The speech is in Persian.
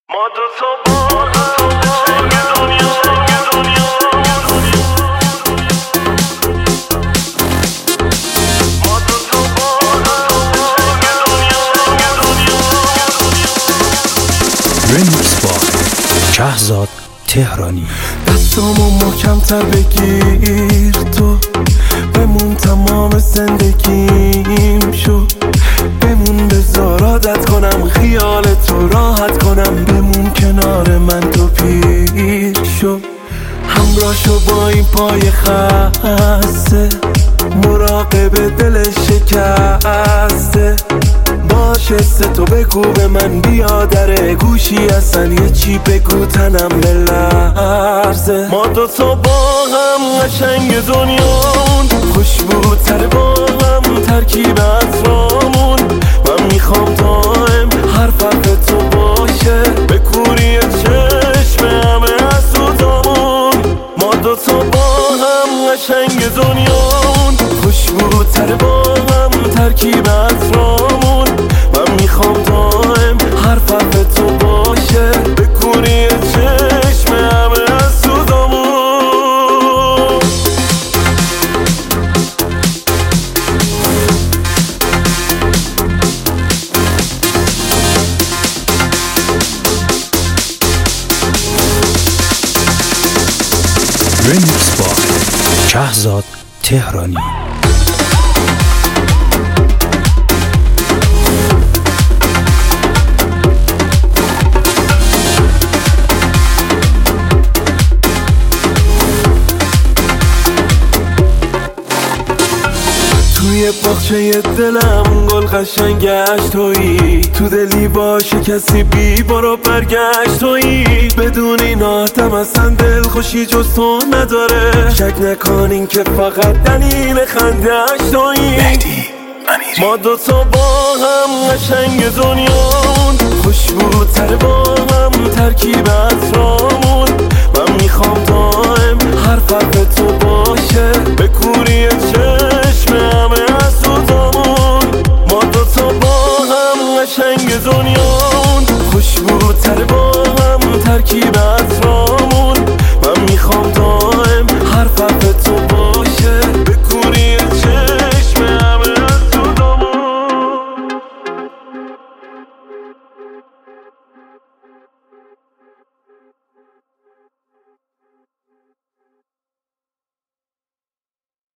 ما دوتا با قشنگ دنیا ما دوتا با قشنگ دنیا رمیکس با شهزاد تهرانی. دستامو محکم‌تر بگیر، تو بمون تمام زندگیم شو، بمون بذار عادت کنم خیال تو راحت کنم، بمون کنار من تو پیر شو، همراه شو با این پای خسته، مراقب دل شکسته باشه، تو بگو به من بیا در گوشی اصلا یه چی بگو تنم بلرزه. ما دوتا با هم قشنگ دنیامون، خوشبوتر با هم ترکیب اطرامون، من میخوام دائم هر فرق تو باشه به کوری چشم همه حسودامون. ما دوتا با هم قشنگ دنیامون، خوشبوتر با هم ترکیب اطرامون، من میخوام دائم هر فرق تو باشه به کوری چشم همه حسودامون. رمیکس با شهزاد تهرانی. توی باغچه دلم گل قشنگش تویی، تو دلی باشه کسی بی برو برگشت تویی، بدون این آدم اصلا دل خوشی جز تو نداره، شک نکنین که فقط دلیل خنده‌اش تویی. ما دوتا با هم قشنگ دنیامون، خوشبوتر با هم ترکیب اطرامون، من میخوام دائم هر فرق تو باشه به کوری چشم همه حسودامون. ما دوتا با هم قشنگ دنیا